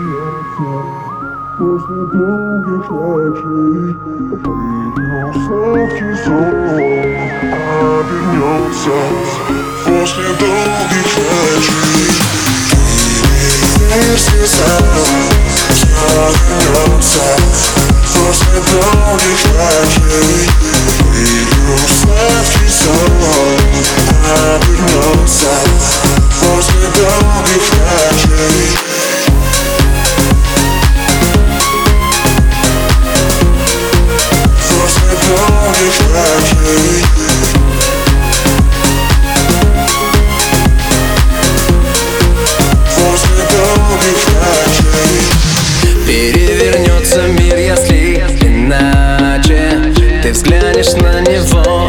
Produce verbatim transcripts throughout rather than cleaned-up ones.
После долгих ночей обернется в сон, обернется. После долгих ночей вместе со мной обернется. После долгих ночей сладкий сон обернется. После долгих ночей перевернется мир, если иначе ты взглянешь на него.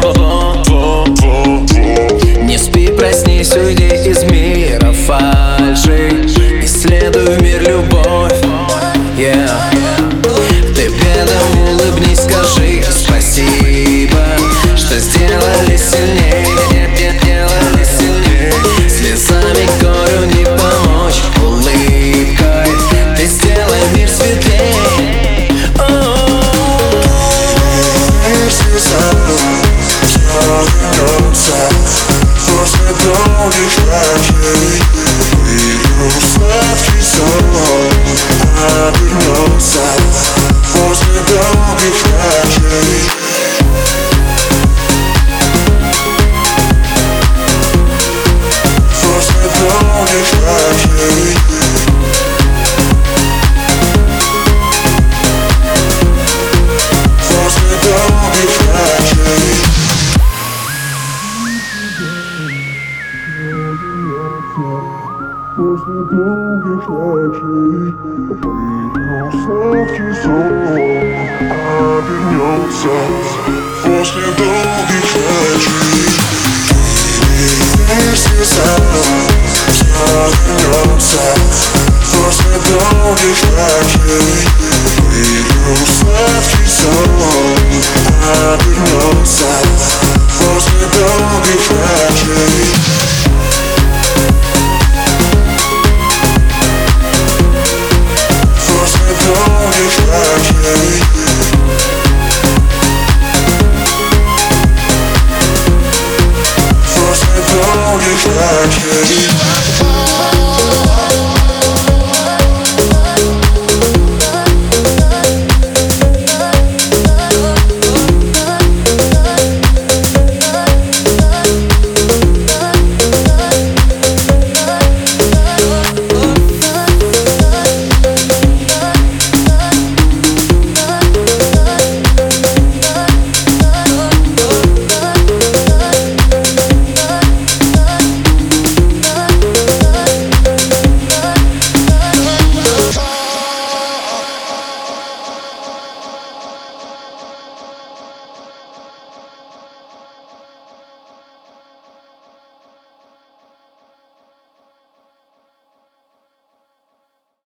Не спи, проснись, уйди из мира фальши, исследуй в мир любовь. Yeah. Ты бедом улыбнись, скажи спасибо, что сделали сильней, делали сильней. Слезами горю не помочь, улыбкой ты сделай мир светлей. Вместе со мной обернется. После долгих ночей сладкий сон обернется. После долгих ночей После долгих ночей После долгих ночей После долгих ночей сладкий сон обернется. После долгих ночей вместе со мной обернется. После долгих ночей сладкий сон обернется. После долгих ночей После долгих ночей